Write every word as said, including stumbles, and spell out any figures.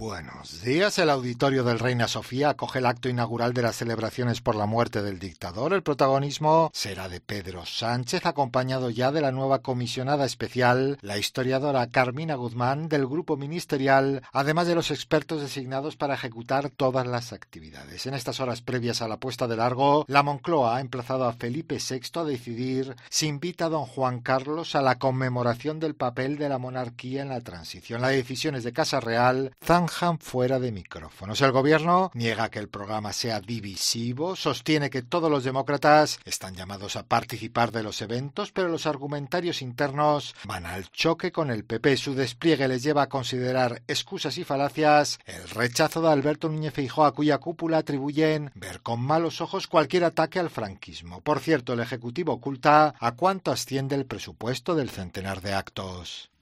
Buenos días. El auditorio del Reina Sofía acoge el acto inaugural de las celebraciones por la muerte del dictador. El protagonismo será de Pedro Sánchez, acompañado ya de la nueva comisionada especial, la historiadora Carmina Guzmán, del grupo ministerial, además de los expertos designados para ejecutar todas las actividades. En estas horas previas a la puesta de largo, la Moncloa ha emplazado a Felipe sexto a decidir si invita a don Juan Carlos a la conmemoración del papel de la monarquía en la transición. Las decisiones de Casa Real zanjan fuera de micrófonos. El gobierno niega que el programa sea divisivo, sostiene que todos los demócratas están llamados a participar de los eventos, pero los argumentarios internos van al choque con el P P. Su despliegue les lleva a considerar excusas y falacias el rechazo de Alberto Núñez Feijóo, a cuya cúpula atribuyen ver con malos ojos cualquier ataque al franquismo. Por cierto, el Ejecutivo oculta a cuánto asciende el presupuesto del centenar de actos.